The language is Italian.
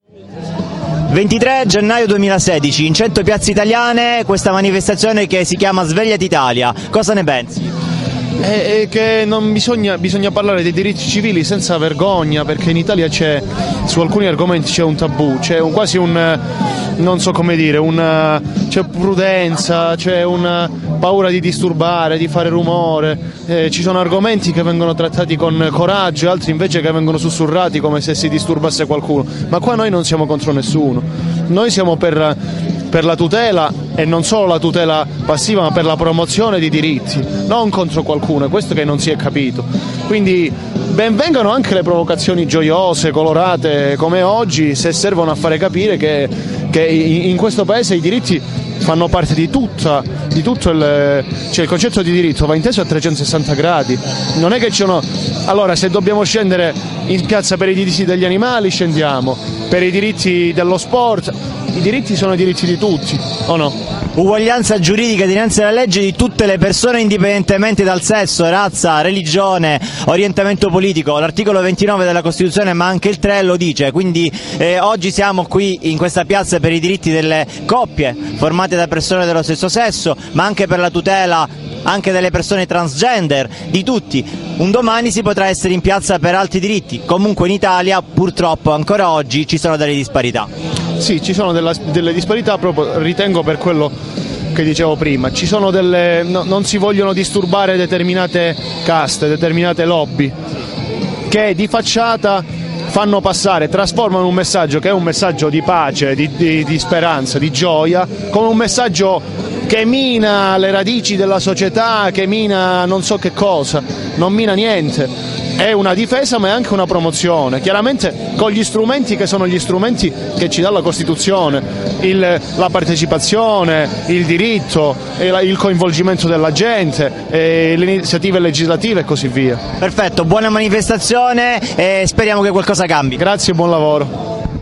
23 gennaio 2016, in 100 piazze italiane, questa manifestazione che si chiama Svegliati Italia. Cosa ne pensi? È che non bisogna parlare dei diritti civili senza vergogna, perché in Italia su alcuni argomenti c'è un tabù, quasi un, non so come dire, c'è prudenza, c'è una paura di disturbare, di fare rumore, ci sono argomenti che vengono trattati con coraggio, altri invece che vengono sussurrati come se si disturbasse qualcuno, ma qua noi non siamo contro nessuno, noi siamo per la tutela, e non solo la tutela passiva, ma per la promozione di diritti, non contro qualcuno, è questo che non si è capito. Quindi ben vengano anche le provocazioni gioiose, colorate come oggi, se servono a fare capire che in questo paese i diritti fanno parte di tutto il concetto di diritto va inteso a 360 gradi. Non è che allora, se dobbiamo scendere in piazza per i diritti degli animali, scendiamo, per i diritti dello sport, i diritti sono i diritti di tutti, o no? Uguaglianza giuridica dinanzi alla legge di tutte le persone indipendentemente dal sesso, razza, religione, orientamento politico. L'articolo 29 della Costituzione, ma anche il 3 lo dice, quindi oggi siamo qui in questa piazza per i diritti delle coppie formate da persone dello stesso sesso, ma anche per la tutela anche delle persone transgender, di tutti. Un domani si potrà essere in piazza per altri diritti. Comunque in Italia purtroppo ancora oggi ci sono delle disparità. Sì, ci sono delle disparità, proprio ritengo, per quello che dicevo prima. Ci sono non si vogliono disturbare determinate caste, determinate lobby che di facciata fanno passare, trasformano un messaggio che è un messaggio di pace, di speranza, di gioia, come un messaggio che mina le radici della società, che mina non so che cosa, non mina niente. È una difesa ma è anche una promozione, chiaramente con gli strumenti che sono gli strumenti che ci dà la Costituzione, la partecipazione, il diritto, il coinvolgimento della gente, le iniziative legislative e così via. Perfetto, buona manifestazione e speriamo che qualcosa cambi. Grazie e buon lavoro.